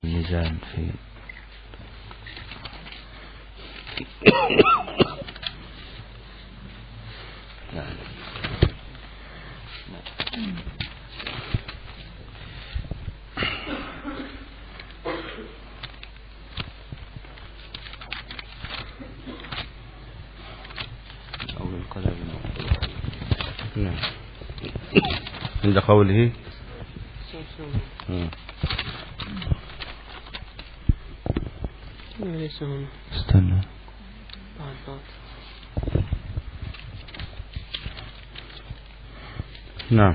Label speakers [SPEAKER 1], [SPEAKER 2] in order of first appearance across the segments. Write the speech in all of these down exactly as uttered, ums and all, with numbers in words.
[SPEAKER 1] الميزان في نعم. أو القلب نعم عند قوله استنى نعم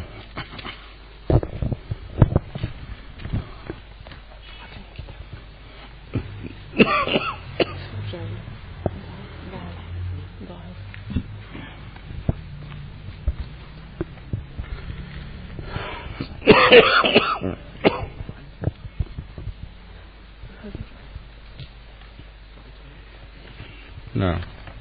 [SPEAKER 1] نعم.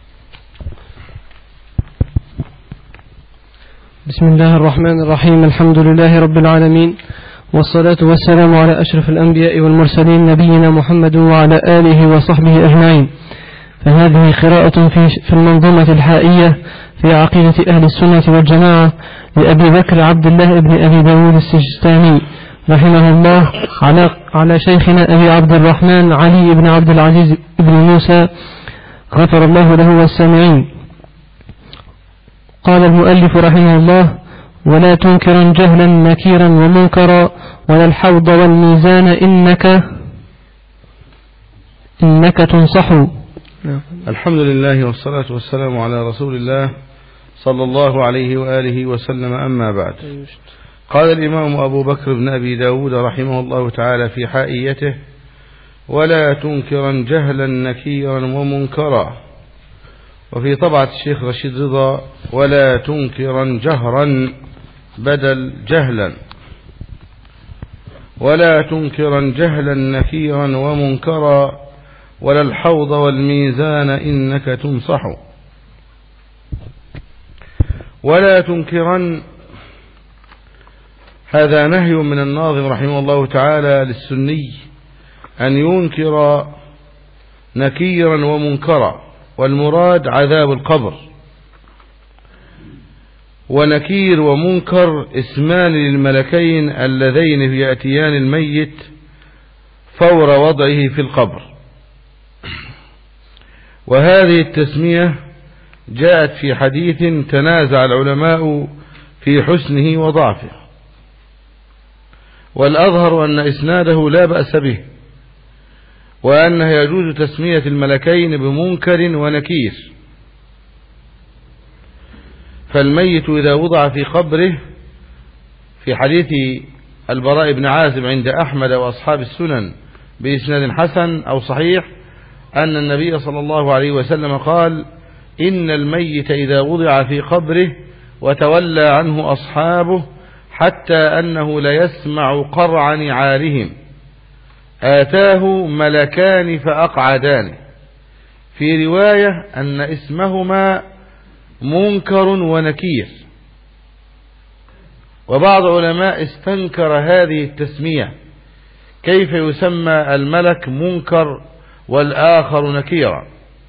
[SPEAKER 2] بسم الله الرحمن الرحيم. الحمد لله رب العالمين، والصلاة والسلام على أشرف الأنبياء والمرسلين نبينا محمد وعلى آله وصحبه أجمعين. فهذه قراءة في المنظومة الحائية في عقيدة أهل السنة والجماعة لأبي بكر عبد الله بن أبي داود السجستاني رحمه الله على على شيخنا أبي عبد الرحمن علي بن عبد العزيز بن موسى غفر الله له والسامعين. قال المؤلف رحمه الله: ولا تنكرا جهلا نكيرا ومنكرا ولا الحوض والميزان إنك إنك تنصح.
[SPEAKER 1] الحمد لله والصلاة والسلام على رسول الله صلى الله عليه وآله وسلم. أما بعد، قال الإمام أبو بكر بن أبي داود رحمه الله تعالى في حائيته: ولا تنكرا جهلا نكيرا ومنكرا. وفي طبعة الشيخ رشيد رضا: ولا تنكرا جهرا بدل جهلا. ولا تنكرا جهلا نكيرا ومنكرا ولا الحوض والميزان إنك تنصح. ولا تنكرا، هذا نهي من الناظم رحمه الله تعالى للسني أن ينكر نكيرا ومنكرا، والمراد عذاب القبر. ونكير ومنكر اسمان للملكين اللذين يأتيان الميت فور وضعه في القبر. وهذه التسمية جاءت في حديث تنازع العلماء في حسنه وضعفه، والأظهر أن إسناده لا بأس به، وأنه يجوز تسمية الملكين بمنكر ونكير. فالميت إذا وضع في قبره، في حديث البراء بن عازب عند أحمد وأصحاب السنن بإسناد حسن أو صحيح، أن النبي صلى الله عليه وسلم قال: إن الميت إذا وضع في قبره وتولى عنه أصحابه حتى أنه ليسمع قرع نعالهم آتاه ملكان فأقعدانه. في رواية أن اسمهما منكر ونكير. وبعض علماء استنكر هذه التسمية، كيف يسمى الملك منكر والآخر نكيرا؟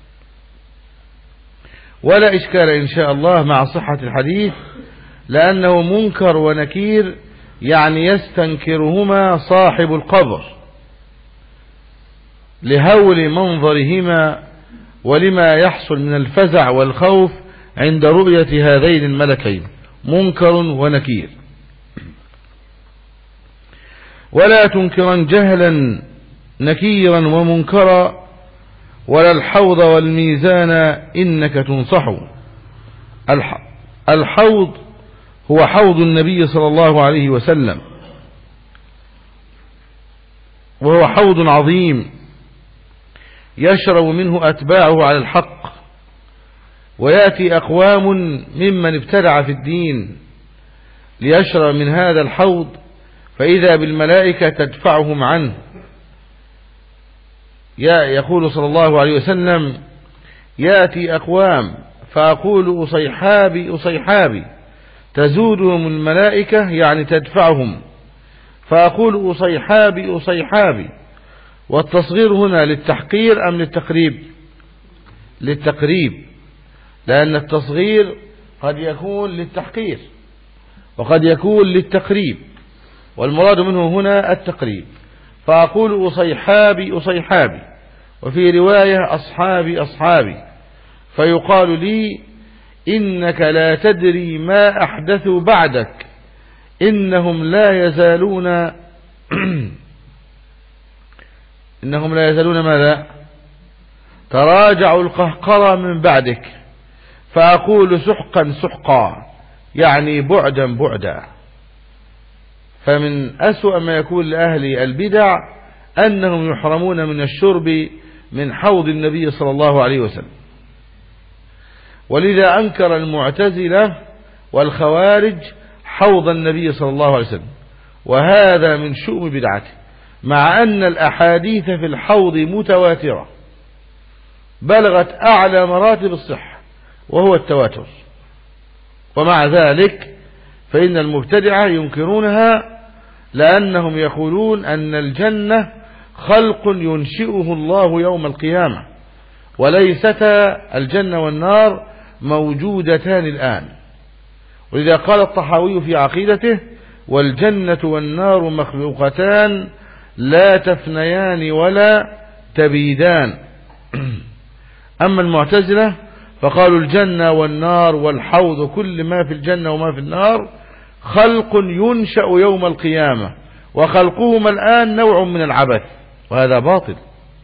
[SPEAKER 1] ولا إشكال إن شاء الله مع صحة الحديث، لأنه منكر ونكير يعني يستنكرهما صاحب القبر لهول منظرهما ولما يحصل من الفزع والخوف عند رؤية هذين الملكين، منكر ونكير. ولا تنكرا جهلا نكيرا ومنكرا ولا الحوض والميزان إنك تنصح. الحوض هو حوض النبي صلى الله عليه وسلم، وهو حوض عظيم يشرب منه أتباعه على الحق. ويأتي أقوام ممن ابتدع في الدين ليشرب من هذا الحوض، فإذا بالملائكة تدفعهم عنه. يقول صلى الله عليه وسلم: يأتي أقوام فأقول أصيحابي أصيحابي، تزودهم الملائكة يعني تدفعهم، فأقول أصيحابي أصيحابي، والتصغير هنا للتحقير أم للتقريب؟ للتقريب، لأن التصغير قد يكون للتحقير وقد يكون للتقريب، والمراد منه هنا التقريب. فأقول أصيحابي أصيحابي، وفي رواية أصحابي أصحابي، فيقال لي إنك لا تدري ما أحدثوا بعدك إنهم لا يزالون إنهم لا يزالون ماذا؟ تراجعوا القهقرى من بعدك. فأقول سحقا سحقا، يعني بعدا بعدا. فمن أسوأ ما يكون لأهل البدع أنهم يحرمون من الشرب من حوض النبي صلى الله عليه وسلم. ولذا أنكر المعتزلة والخوارج حوض النبي صلى الله عليه وسلم، وهذا من شؤم بدعته، مع أن الأحاديث في الحوض متواترة بلغت أعلى مراتب الصحة وهو التواتر، ومع ذلك فإن المبتدعة ينكرونها، لأنهم يقولون أن الجنة خلق ينشئه الله يوم القيامة، وليستا الجنة والنار موجودتان الآن. ولذا قال الطحاوي في عقيدته: والجنة والنار مخلوقتان لا تفنيان ولا تبيدان. أما المعتزلة فقالوا الجنة والنار والحوض كل ما في الجنة وما في النار خلق ينشأ يوم القيامة، وخلقهما الآن نوع من العبث، وهذا باطل.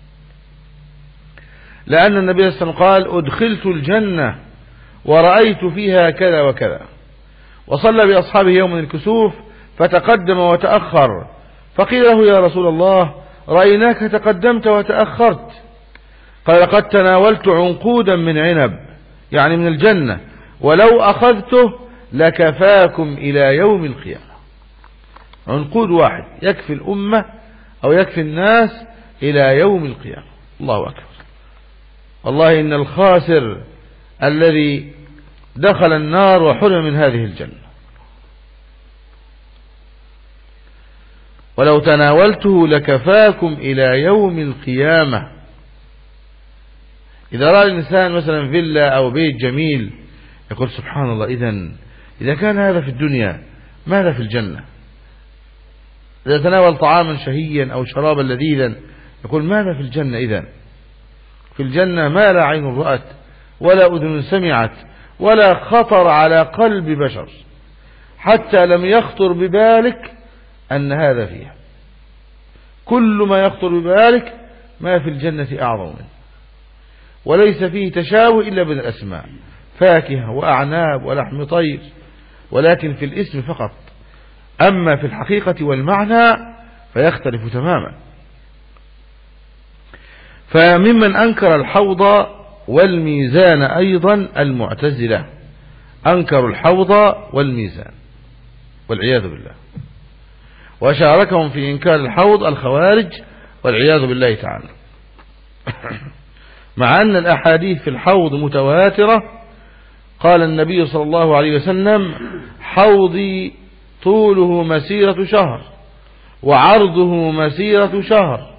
[SPEAKER 1] لأن النبي صلى الله عليه وسلم قال: أدخلت الجنة ورأيت فيها كذا وكذا. وصلى بأصحابه يوم الكسوف فتقدم وتأخر، فقيل له: يا رسول الله، رأيناك تقدمت وتأخرت. قال: لقد تناولت عنقودا من عنب، يعني من الجنة، ولو أخذته لكفاكم إلى يوم القيامة. عنقود واحد يكفي الأمة أو يكفي الناس إلى يوم القيامة. الله أكبر. والله إن الخاسر الذي دخل النار وحرم من هذه الجنة. ولو تناولته لكفاكم إلى يوم القيامة. إذا رأى الإنسان مثلا فيلا أو بيت جميل يقول: سبحان الله، إذن إذا كان هذا في الدنيا ماذا في الجنة؟ إذا تناول طعاما شهيا أو شرابا لذيذا يقول: ماذا في الجنة؟ إذن في الجنة ما لا عين رأت ولا أذن سمعت ولا خطر على قلب بشر، حتى لم يخطر ببالك أن هذا فيها. كل ما يخطر ببالك ما في الجنة أعظم منه، وليس فيه تشابه إلا بالأسماء، فاكهة وأعناب ولحم طير، ولكن في الاسم فقط. أما في الحقيقة والمعنى فيختلف تماما. فممن أنكر الحوض والميزان أيضا المعتزلة، أنكروا الحوض والميزان والعياذ بالله، وشاركهم في إنكار الحوض الخوارج والعياذ بالله تعالى. مع أن الأحاديث في الحوض متواترة. قال النبي صلى الله عليه وسلم: حوضي طوله مسيرة شهر وعرضه مسيرة شهر،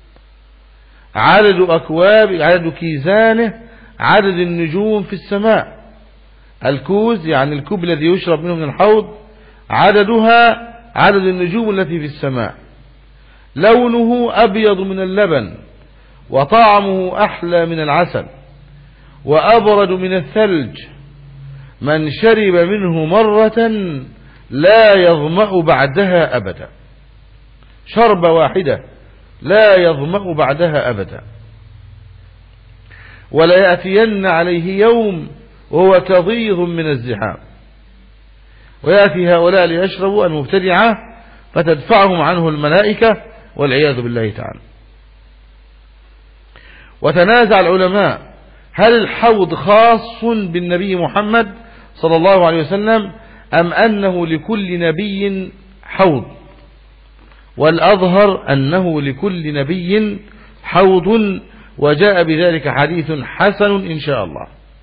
[SPEAKER 1] عدد أكواب عدد كيزانه عدد النجوم في السماء. الكوز يعني الكوب الذي يشرب منه من الحوض عددها عدد النجوم التي في السماء. لونه أبيض من اللبن، وطعمه أحلى من العسل، وأبرد من الثلج. من شرب منه مرة لا يظمأ بعدها أبدا. شربة واحدة لا يظمأ بعدها أبدا. ولا يأتين عليه يوم وهو كظيظ من الزحام. ويأتي هؤلاء ليشربوا المبتدعة فتدفعهم عنه الملائكة والعياذ بالله تعالى. وتنازع العلماء: هل الحوض خاص بالنبي محمد صلى الله عليه وسلم أم أنه لكل نبي حوض؟ والأظهر أنه لكل نبي حوض، وجاء بذلك حديث حسن إن شاء الله.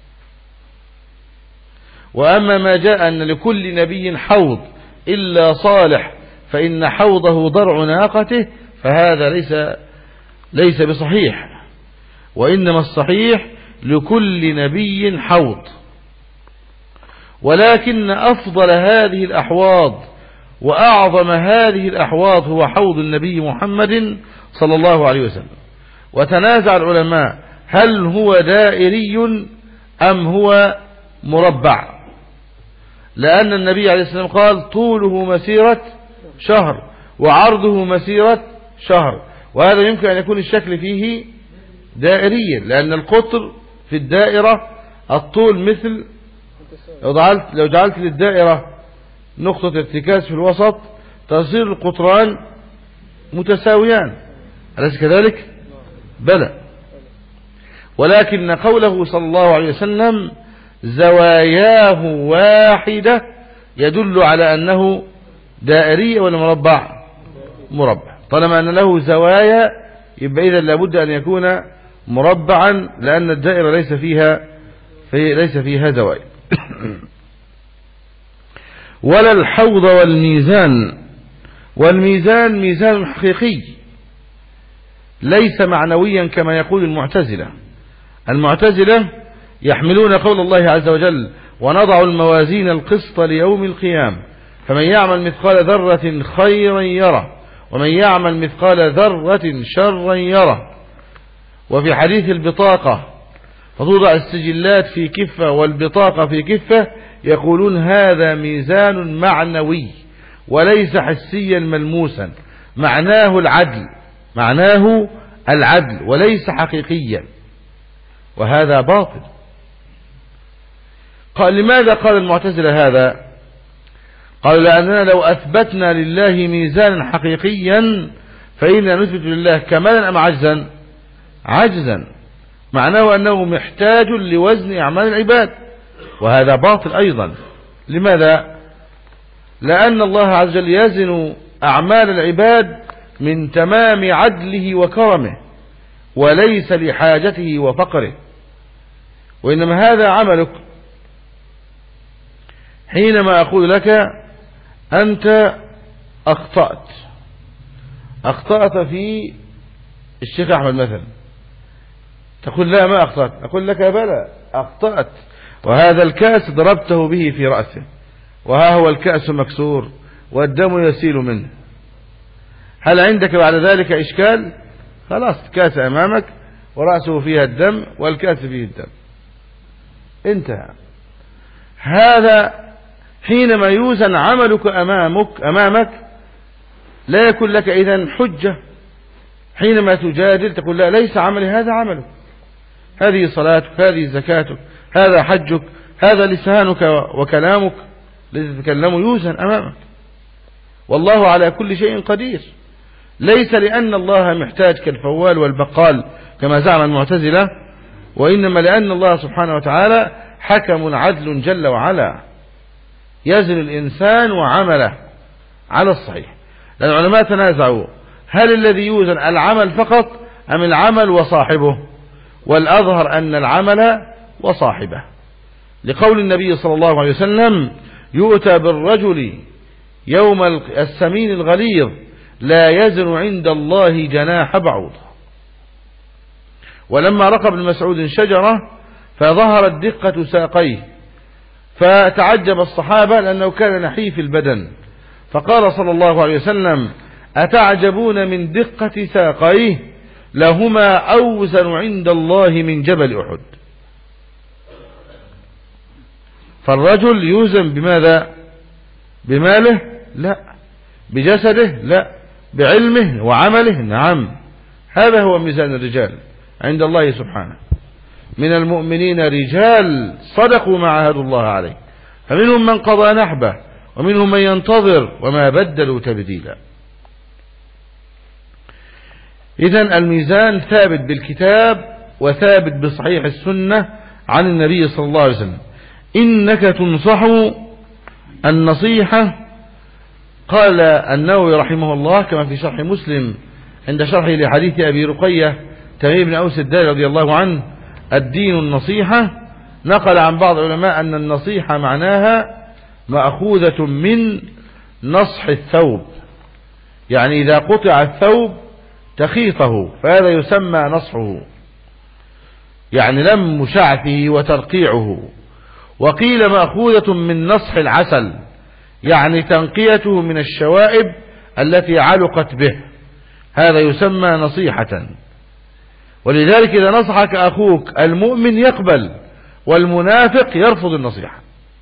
[SPEAKER 1] وأما ما جاء أن لكل نبي حوض إلا صالح فإن حوضه ضرع ناقته، فهذا ليس ليس بصحيح، وإنما الصحيح لكل نبي حوض، ولكن أفضل هذه الأحواض وأعظم هذه الأحواض هو حوض النبي محمد صلى الله عليه وسلم. وتنازع العلماء هل هو دائري أم هو مربع، لأن النبي عليه الصلاة والسلام قال طوله مسيرة شهر وعرضه مسيرة شهر، وهذا يمكن أن يكون الشكل فيه دائريا، لأن القطر في الدائرة الطول مثل لو جعلت, لو جعلت للدائرة نقطة ارتكاز في الوسط تصير القطران متساويان، أليس كذلك؟ بلى، ولكن قوله صلى الله عليه وسلم زواياه واحدة يدل على أنه دائري ولا مربع؟ مربع. طالما أن له زوايا يبقى إذا لابد أن يكون مربعا، لأن الدائرة ليس فيها في ليس فيها زوايا. ولا الحوض والميزان، والميزان ميزان حقيقي ليس معنويا كما يقول المعتزلة. المعتزلة يحملون قول الله عز وجل ونضع الموازين القسط ليوم القيامة فمن يعمل مثقال ذرة خيرا يره ومن يعمل مثقال ذرة شرا يره. وفي حديث البطاقة فتوضع السجلات في كفة والبطاقة في كفة، يقولون هذا ميزان معنوي وليس حسيا ملموسا، معناه العدل معناه العدل وليس حقيقيا، وهذا باطل. قال لماذا قال المعتزلة هذا؟ قالوا لأننا لو أثبتنا لله ميزانا حقيقيا فإننا نثبت لله كمالا أم عجزا؟ عجزا، معناه أنه محتاج لوزن أعمال العباد، وهذا باطل أيضا. لماذا؟ لأن الله عز وجل يزن أعمال العباد من تمام عدله وكرمه وليس لحاجته وفقره، وإنما هذا عملك. حينما أقول لك أنت أخطأت أخطأت في الشيخ أحمد مثلا، تقول لا ما أخطأت، أقول لك بلى أخطأت، وهذا الكأس ضربته به في رأسه وها هو الكأس مكسور والدم يسيل منه، هل عندك بعد ذلك إشكال؟ خلاص الكأس أمامك ورأسه فيها الدم والكأس فيه الدم، انتهى. هذا حينما يوزن عملك أمامك أمامك لا يكون لك إذن حجة. حينما تجادل تقول لا ليس عملي، هذا عملك، هذه صلاتك، هذه زكاتك، هذا حجك، هذا لسانك وكلامك الذي تتكلم يوزن أمامك، والله على كل شيء قدير. ليس لأن الله محتاج كالفوال والبقال كما زعم المعتزلة، وإنما لأن الله سبحانه وتعالى حكم عدل جل وعلا يزن الإنسان وعمله على الصحيح. لأن العلماء تنازعوا هل الذي يوزن العمل فقط أم العمل وصاحبه، والأظهر أن العمل وصاحبه، لقول النبي صلى الله عليه وسلم يؤتى بالرجل يوم السمين الغليظ لا يزن عند الله جناح بعوضة. ولما رقى ابن مسعود شجرة فظهرت دقة ساقيه فتعجب الصحابة لأنه كان نحيف البدن، فقال صلى الله عليه وسلم أتعجبون من دقة ساقيه لهما أوزن عند الله من جبل أحد. فالرجل يوزن بماذا؟ بماله؟ لا. بجسده؟ لا. بعلمه وعمله؟ نعم. هذا هو ميزان الرجال عند الله سبحانه. من المؤمنين رجال صدقوا ما عاهدوا الله عليه فمنهم من قضى نحبه ومنهم من ينتظر وما بدلوا تبديلا. إذن الميزان ثابت بالكتاب وثابت بصحيح السنة عن النبي صلى الله عليه وسلم. إنك تنصح النصيحة، قال النووي رحمه الله كما في شرح مسلم عند شرحه لحديث أبي رقية تميم بن أوس الداري رضي الله عنه الدين النصيحة، نقل عن بعض العلماء أن النصيحة معناها مأخوذة من نصح الثوب، يعني إذا قطع الثوب تخيطه، فهذا يسمى نصحه، يعني لم شعثه وترقيعه. وقيل مأخوذة من نصح العسل، يعني تنقيته من الشوائب التي علقت به، هذا يسمى نصيحة. ولذلك إذا نصحك أخوك المؤمن يقبل، والمنافق يرفض النصيحة.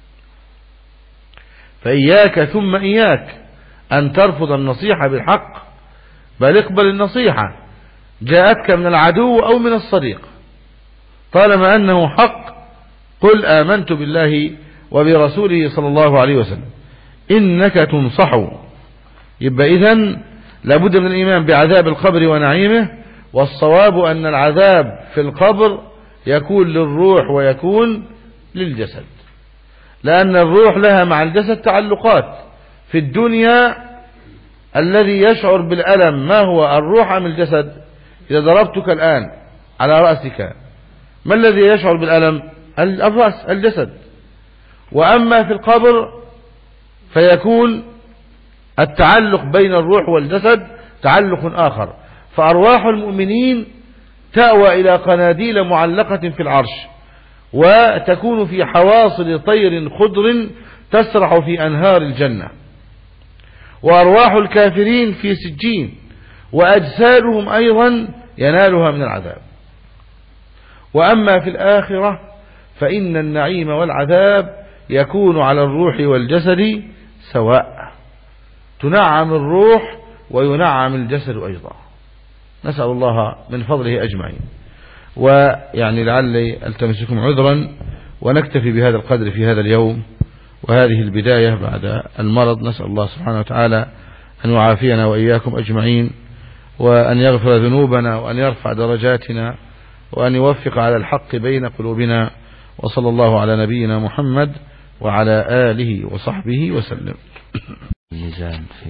[SPEAKER 1] فإياك ثم إياك أن ترفض النصيحة بالحق، بل اقبل النصيحة جاءتك من العدو أو من الصديق، طالما أنه حق قل آمنت بالله وبرسوله صلى الله عليه وسلم إنك تنصح. يبقى إذن لابد من الإيمان بعذاب القبر ونعيمه، والصواب أن العذاب في القبر يكون للروح ويكون للجسد، لأن الروح لها مع الجسد تعلقات. في الدنيا الذي يشعر بالألم ما هو الروح أم الجسد؟ إذا ضربتك الآن على رأسك ما الذي يشعر بالألم؟ الرأس، الجسد. وأما في القبر فيكون التعلق بين الروح والجسد تعلق آخر، فأرواح المؤمنين تأوى إلى قناديل معلقة في العرش، وتكون في حواصل طير خضر تسرح في أنهار الجنة، وأرواح الكافرين في سجين، وأجسادهم أيضا ينالها من العذاب. وأما في الآخرة فإن النعيم والعذاب يكون على الروح والجسد سواء، تنعم الروح وينعم الجسد أيضا، نسأل الله من فضله أجمعين. ويعني لعلي ألتمسكم عذرا، ونكتفي بهذا القدر في هذا اليوم وهذه البداية بعد المرض. نسأل الله سبحانه وتعالى أن يعافينا وإياكم أجمعين، وأن يغفر ذنوبنا، وأن يرفع درجاتنا، وأن يوفق على الحق بين قلوبنا. وصلى الله على نبينا محمد وعلى آله وصحبه وسلم.
[SPEAKER 3] الميزان في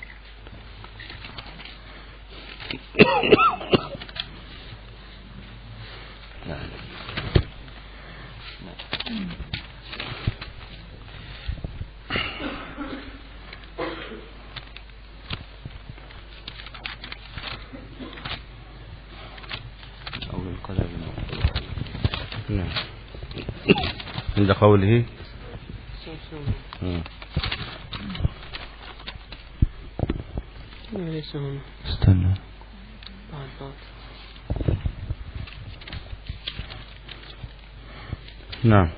[SPEAKER 3] أو القلب
[SPEAKER 1] نعم عند قوله
[SPEAKER 3] استنى
[SPEAKER 1] نعم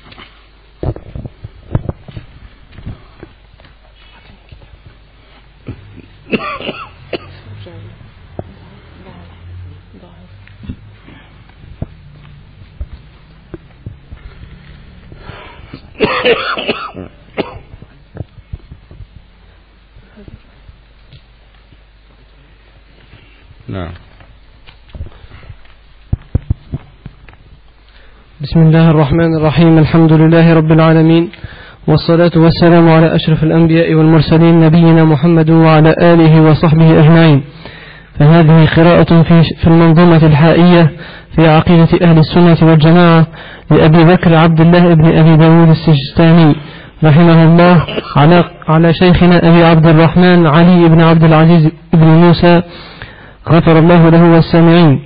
[SPEAKER 1] نعم.
[SPEAKER 2] بسم الله الرحمن الرحيم. الحمد لله رب العالمين، والصلاة والسلام على أشرف الأنبياء والمرسلين نبينا محمد وعلى آله وصحبه أجمعين. فهذه قراءة في المنظومة الحائية في عقيدة أهل السنة والجماعة لأبي بكر عبد الله بن أبي داود السجستاني رحمه الله على على شيخنا أبي عبد الرحمن علي بن عبد العزيز بن موسى غفر الله له والسامعين.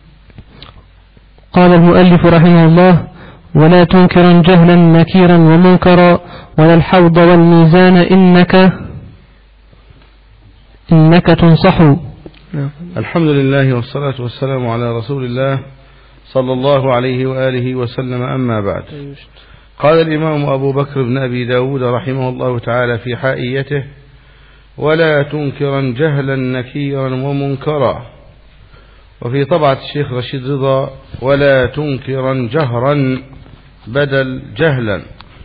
[SPEAKER 2] قال المؤلف رحمه الله: ولا تنكرا جهلا نكيرا ومنكرا، ولا الحوض والميزان إنك إنك تنصح.
[SPEAKER 1] الحمد لله والصلاة والسلام على رسول الله صلى الله عليه وآله وسلم. أما بعد، قال الإمام أبو بكر بن أبي داود رحمه الله تعالى في حائيته: ولا تنكرا جهلا نكيرا ومنكرا. وفي طبعة الشيخ رشيد رضا: ولا تنكرا جهرا بدل جهلا.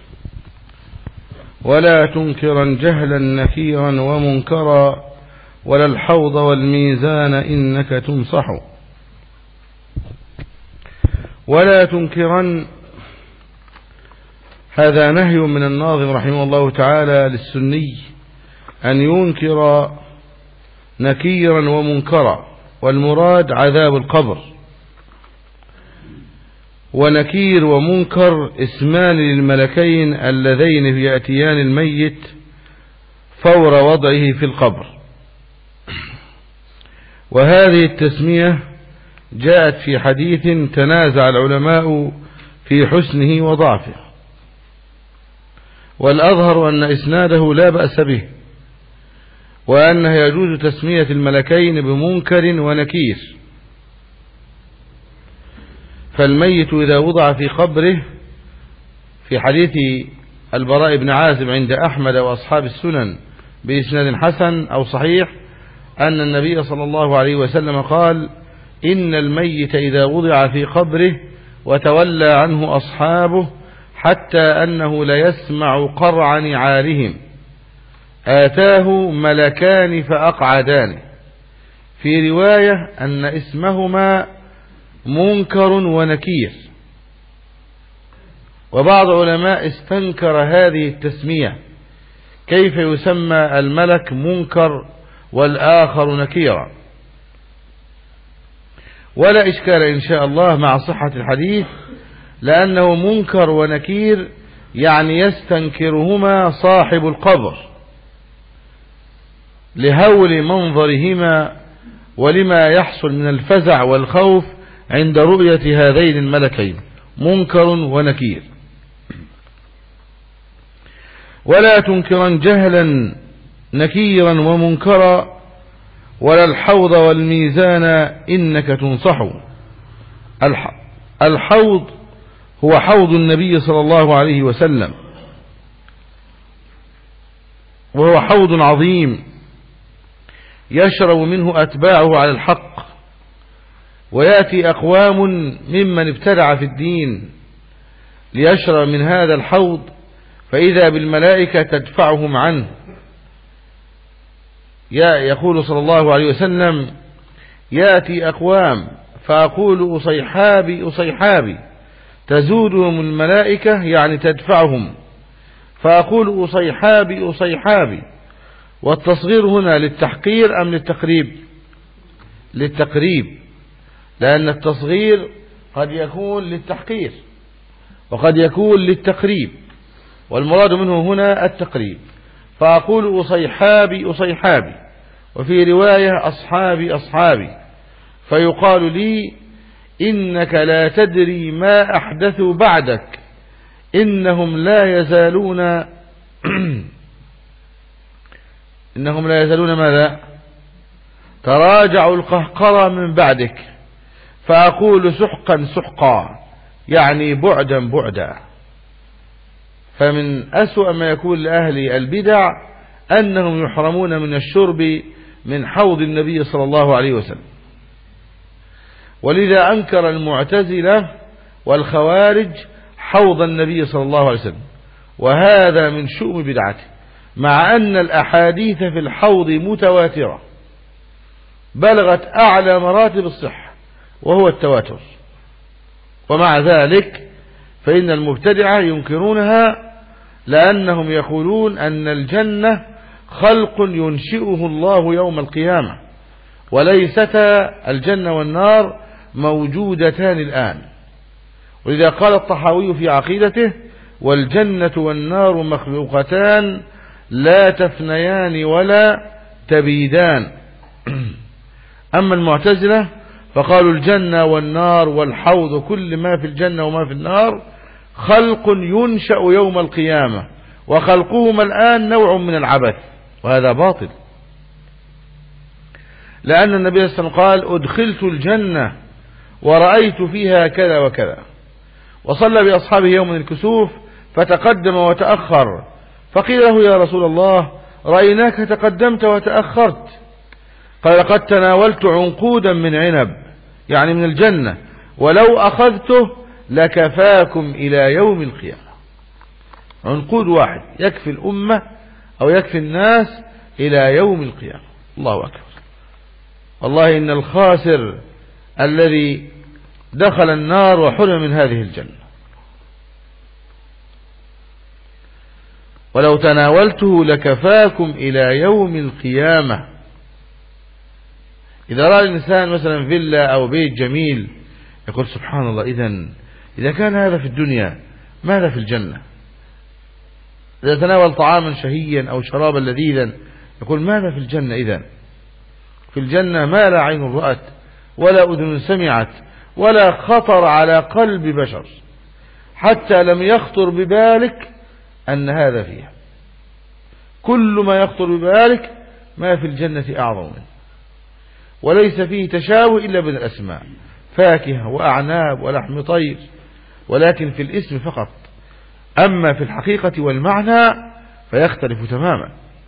[SPEAKER 1] ولا تنكرا جهلا نكيرا ومنكرا، ولا الحوض والميزان إنك تنصح. ولا تنكرا، هذا نهي من الناظم رحمه الله تعالى للسني أن ينكر نكيرا ومنكرا، والمراد عذاب القبر. ونكير ومنكر اسمان للملكين اللذين يأتيان الميت فور وضعه في القبر. وهذه التسمية جاءت في حديث تنازع العلماء في حسنه وضعفه، والأظهر أن إسناده لا بأس به، وأنه يجوز تسمية الملكين بمنكر ونكير. فالميت إذا وضع في قبره في حديث البراء بن عازب عند أحمد وأصحاب السنن بإسناد حسن أو صحيح أن النبي صلى الله عليه وسلم قال: إن الميت إذا وضع في قبره وتولى عنه أصحابه حتى أنه ليسمع قرع نعالهم آتاه ملكان فأقعدانه. في رواية أن اسمهما منكر ونكير. وبعض علماء استنكر هذه التسمية، كيف يسمى الملك منكر والآخر نكيرا؟ ولا إشكال إن شاء الله مع صحة الحديث، لأنه منكر ونكير يعني يستنكرهما صاحب القبر لهول منظرهما ولما يحصل من الفزع والخوف عند رؤية هذين الملكين، منكر ونكير. ولا تنكرا جهلا نكيرا ومنكرا، ولا الحوض والميزان إنك تنصح. الحوض هو حوض النبي صلى الله عليه وسلم، وهو حوض عظيم يشرب منه أتباعه على الحق، ويأتي أقوام ممن ابتدع في الدين ليشرب من هذا الحوض، فإذا بالملائكة تدفعهم عنه. يقول صلى الله عليه وسلم: يأتي أقوام فأقول أصيحابي أصيحابي، تزودهم الملائكة يعني تدفعهم، فأقول أصيحابي أصيحابي. والتصغير هنا للتحقير أم للتقريب؟ للتقريب، لأن التصغير قد يكون للتحقير وقد يكون للتقريب، والمراد منه هنا التقريب. فأقول أصيحابي أصيحابي، وفي رواية أصحابي أصحابي، فيقال لي: إنك لا تدري ما أحدثوا بعدك، إنهم لا يزالون إنهم لا يزالون ماذا؟ تراجعوا القهقرى من بعدك. فأقول: سحقا سحقا، يعني بعدا بعدا. فمن أسوأ ما يكون لأهل البدع أنهم يحرمون من الشرب من حوض النبي صلى الله عليه وسلم. ولذا أنكر المعتزلة والخوارج حوض النبي صلى الله عليه وسلم، وهذا من شؤم بدعته، مع أن الأحاديث في الحوض متواترة بلغت أعلى مراتب الصحة وهو التواتر، ومع ذلك فإن المبتدعة ينكرونها، لأنهم يقولون أن الجنة خلق ينشئه الله يوم القيامة، وليستا الجنة والنار موجودتان الآن. ولذا قال الطحاوي في عقيدته: والجنة والنار مخلوقتان لا تفنيان ولا تبيدان. أما المعتزلة فقالوا الجنة والنار والحوض كل ما في الجنة وما في النار خلق ينشأ يوم القيامة، وخلقهما الآن نوع من العبث، وهذا باطل. لأن النبي صلى الله عليه وسلم قال: أدخلت الجنة ورأيت فيها كذا وكذا. وصلى بأصحابه يوم الكسوف فتقدم وتأخر، فقيل له: يا رسول الله، رأيناك تقدمت وتأخرت. قال: قد تناولت عنقودا من عنب، يعني من الجنة، ولو أخذته لكفاكم إلى يوم القيامة. عنقود واحد يكفي الأمة أو يكفي الناس إلى يوم القيامة. الله أكبر. والله إن الخاسر الذي دخل النار وحرم من هذه الجنة. ولو تناولته لكفاكم إلى يوم القيامة. إذا رأى الإنسان مثلا فيلا أو بيت جميل يقول: سبحان الله، إذن إذا كان هذا في الدنيا ماذا في الجنة؟ إذا تناول طعاما شهيا أو شرابا لذيذا يقول: ماذا في الجنة إذن؟ في الجنة ما لا عين رأت ولا أذن سمعت ولا خطر على قلب بشر، حتى لم يخطر ببالك أن هذا فيها. كل ما يخطر ببالك ما في الجنة أعظم منه، وليس فيه تشاوي إلا بين الأسماء، فاكهة وأعناب ولحم طير، ولكن في الاسم فقط، أما في الحقيقة والمعنى فيختلف تماما.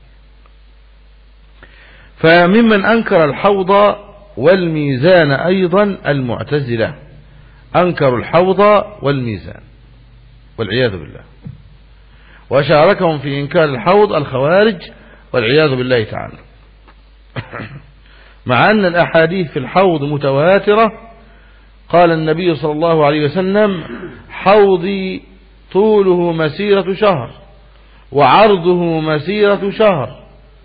[SPEAKER 1] فممن أنكر الحوض والميزان أيضا المعتزلة، أنكروا الحوض والميزان والعياذ بالله، وشاركهم في إنكار الحوض الخوارج والعياذ بالله تعالى. مع أن الأحاديث في الحوض متواترة. قال النبي صلى الله عليه وسلم: حوضي طوله مسيرة شهر وعرضه مسيرة شهر،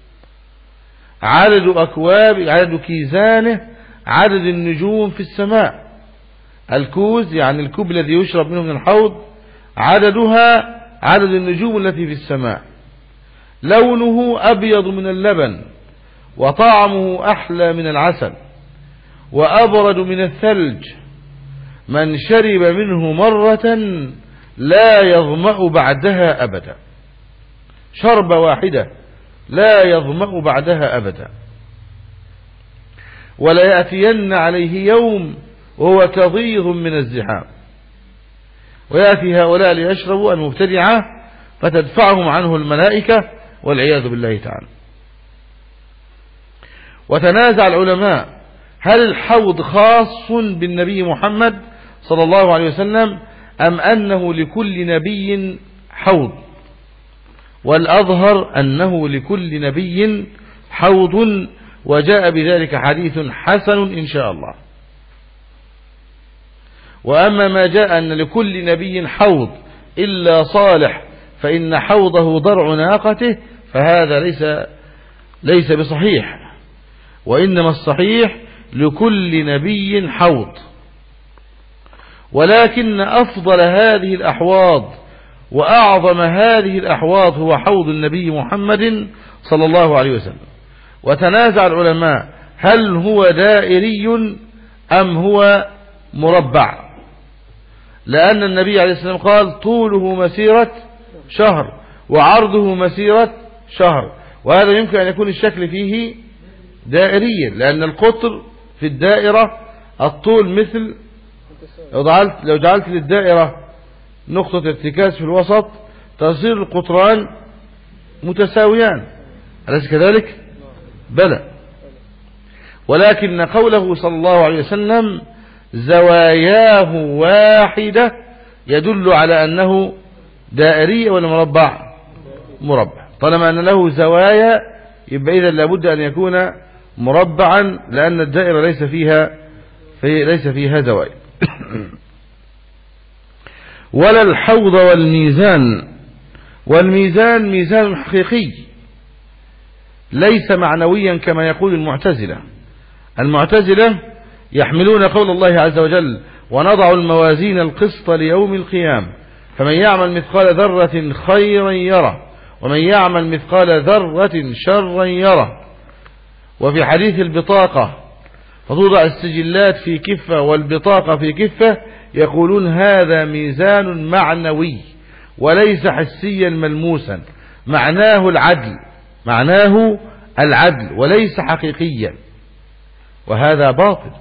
[SPEAKER 1] عدد أكواب عدد كيزانه عدد النجوم في السماء. الكوز يعني الكوب الذي يشرب منه من الحوض عددها عدد النجوم التي في السماء، لونه أبيض من اللبن وطعمه أحلى من العسل وأبرد من الثلج، من شرب منه مرة لا يظمأ بعدها أبدا، شربة واحدة لا يظمأ بعدها أبدا. ولا يأتين عليه يوم وهو كضيض من الزحام، ويأتي هؤلاء ليشربوا المبتدعة فتدفعهم عنه الملائكة والعياذ بالله تعالى. وتنازع العلماء: هل الحوض خاص بالنبي محمد صلى الله عليه وسلم أم أنه لكل نبي حوض؟ والأظهر أنه لكل نبي حوض، وجاء بذلك حديث حسن إن شاء الله. وأما ما جاء أن لكل نبي حوض إلا صالح فإن حوضه ضرع ناقته، فهذا ليس ليس بصحيح، وإنما الصحيح لكل نبي حوض. ولكن أفضل هذه الأحواض وأعظم هذه الأحواض هو حوض النبي محمد صلى الله عليه وسلم. وتنازع العلماء: هل هو دائري أم هو مربع؟ لأن النبي عليه السلام قال: طوله مسيرة شهر وعرضه مسيرة شهر، وهذا يمكن أن يكون الشكل فيه دائريا، لأن القطر في الدائرة الطول مثل، لو جعلت, لو جعلت للدائرة نقطة ارتكاز في الوسط تصير القطران متساويان، أليس كذلك؟ بلى. ولكن قوله صلى الله عليه وسلم زواياه واحدة يدل على أنه دائري ولا مربع؟ مربع. طالما أن له زوايا يبقى إذا لابد أن يكون مربعا، لأن الدائرة ليس فيها في ليس فيها زوايا. ولا الحوض والميزان، والميزان ميزان حقيقي ليس معنويا كما يقول المعتزلة. المعتزلة يحملون قول الله عز وجل: ونضع الموازين القسط ليوم القيامة فمن يعمل مثقال ذرة خيرا يره ومن يعمل مثقال ذرة شرا يره. وفي حديث البطاقة: فتوضع السجلات في كفة والبطاقة في كفة، يقولون هذا ميزان معنوي وليس حسيا ملموسا، معناه العدل معناه العدل وليس حقيقيا، وهذا باطل.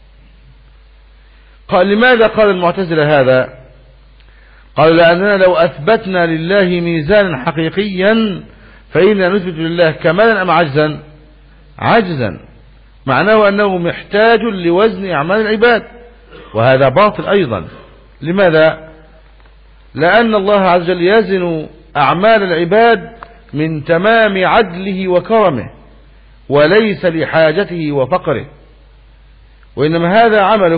[SPEAKER 1] قال: لماذا قال المعتزلة هذا؟ قالوا: لأننا لو أثبتنا لله ميزانا حقيقيا فإننا نثبت لله كمالا أم عجزا؟ عجزا، معناه أنه محتاج لوزن أعمال العباد، وهذا باطل أيضا. لماذا؟ لأن الله عز وجل يزن أعمال العباد من تمام عدله وكرمه، وليس لحاجته وفقره، وإنما هذا عملك.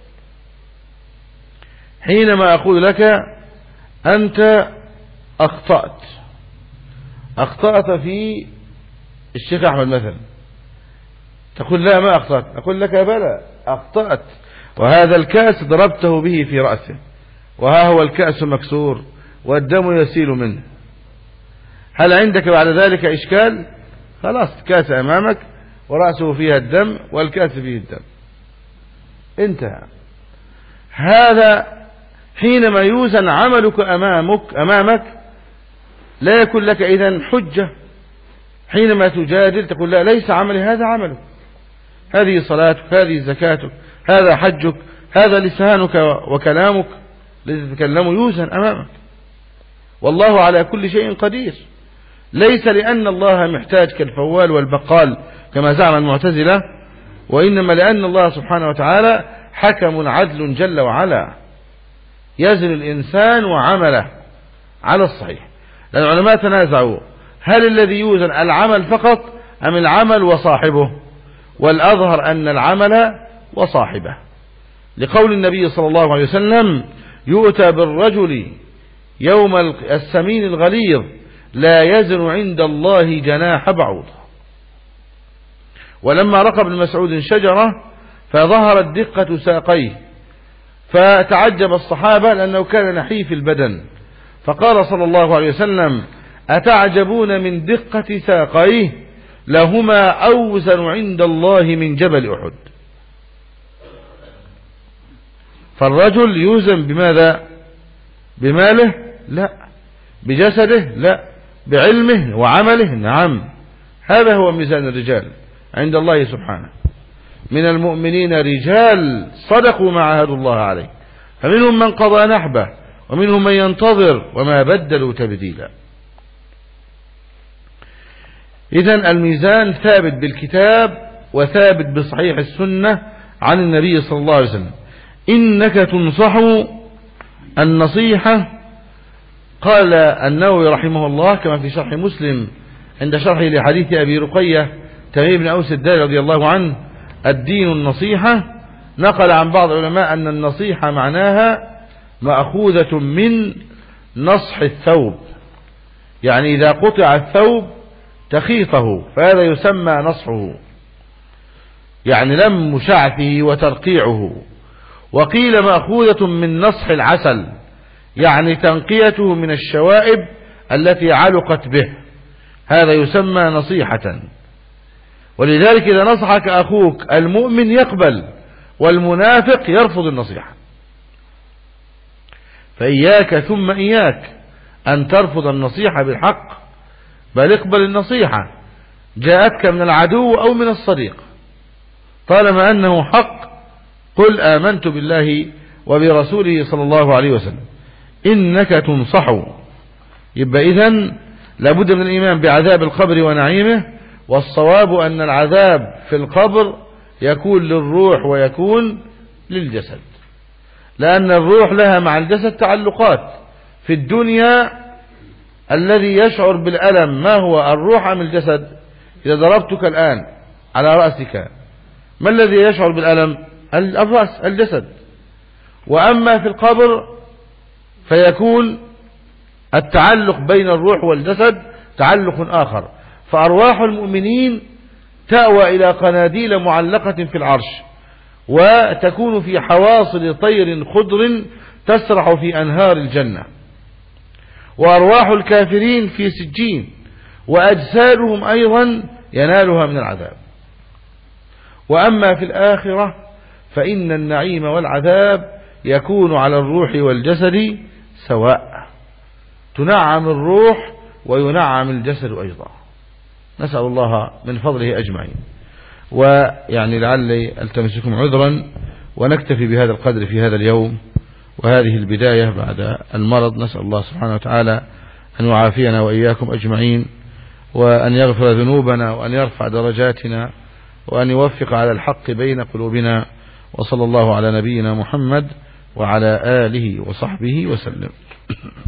[SPEAKER 1] حينما أقول لك أنت أخطأت أخطأت في الشيخ أحمد مثلا، تقول لا ما أخطأت، أقول لك بلى أخطأت، وهذا الكأس ضربته به في رأسه، وها هو الكأس مكسور والدم يسيل منه، هل عندك بعد ذلك إشكال؟ خلاص، كأس أمامك ورأسه فيها الدم والكأس فيه الدم، انتهى. هذا حينما يوزن عملك أمامك أمامك لا يكون لك إذن حجة. حينما تجادل تقول لا، ليس عملي، هذا عملك، هذه صلاتك، هذه زكاتك، هذا حجك، هذا لسانك وكلامك الذي تتكلمه يوزن أمامك، والله على كل شيء قدير. ليس لأن الله محتاج كالفوال والبقال كما زعم المعتزلة، وإنما لأن الله سبحانه وتعالى حكم عدل جل وعلا، يزن الإنسان وعمله على الصحيح. لأن العلماء تنازعوا هل الذي يوزن العمل فقط أم العمل وصاحبه، والأظهر أن العمل وصاحبه، لقول النبي صلى الله عليه وسلم يؤتى بالرجل يوم السمين الغليظ لا يزن عند الله جناح بعوض. ولما رقى ابن مسعود شجرة فظهرت دقة ساقيه فتعجب الصحابة لأنه كان نحيف البدن، فقال صلى الله عليه وسلم أتعجبون من دقة ساقيه لهما أوزن عند الله من جبل أحد. فالرجل يوزن بماذا؟ بماله؟ لا. بجسده؟ لا. بعلمه وعمله؟ نعم. هذا هو ميزان الرجال عند الله سبحانه. من المؤمنين رجال صدقوا ما عاهدوا الله عليه، فمنهم من قضى نحبه ومنهم من ينتظر وما بدلوا تبديلا. إذن الميزان ثابت بالكتاب وثابت بصحيح السنة عن النبي صلى الله عليه وسلم. إنك تنصح النصيحة، قال النووي رحمه الله كما في شرح مسلم عند شرحه لحديث أبي رقية تميم بن أوس الداري رضي الله عنه الدين النصيحة، نقل عن بعض العلماء أن النصيحة معناها مأخوذة من نصح الثوب، يعني إذا قطع الثوب تخيطه فهذا يسمى نصحه، يعني لم شعثه وترقيعه. وقيل مأخوذة من نصح العسل، يعني تنقيته من الشوائب التي علقت به، هذا يسمى نصيحة. ولذلك إذا نصحك أخوك المؤمن يقبل، والمنافق يرفض النصيحة. فإياك ثم إياك أن ترفض النصيحة بالحق، بل اقبل النصيحة جاءتك من العدو أو من الصديق، طالما أنه حق قل آمنت بالله وبرسوله صلى الله عليه وسلم. إنك تنصح، يبقى إذن لابد من الإيمان بعذاب القبر ونعيمه، والصواب أن العذاب في القبر يكون للروح ويكون للجسد، لأن الروح لها مع الجسد تعلقات. في الدنيا الذي يشعر بالألم ما هو الروح أم الجسد؟ إذا ضربتك الآن على رأسك ما الذي يشعر بالألم؟ الرأس، الجسد. وأما في القبر فيكون التعلق بين الروح والجسد تعلق آخر، فأرواح المؤمنين تأوى إلى قناديل معلقة في العرش، وتكون في حواصل طير خضر تسرح في أنهار الجنة، وأرواح الكافرين في سجين، وأجسادهم أيضا ينالها من العذاب. وأما في الآخرة فإن النعيم والعذاب يكون على الروح والجسد سواء، تنعم الروح وينعم الجسد أيضا. نسأل الله من فضله أجمعين. ويعني لعلي ألتمسكم عذرا ونكتفي بهذا القدر في هذا اليوم وهذه البداية بعد المرض. نسأل الله سبحانه وتعالى أن يعافينا وإياكم أجمعين، وأن يغفر ذنوبنا، وأن يرفع درجاتنا، وأن يوفق على الحق بين قلوبنا. وصلى الله على نبينا محمد وعلى آله وصحبه وسلم.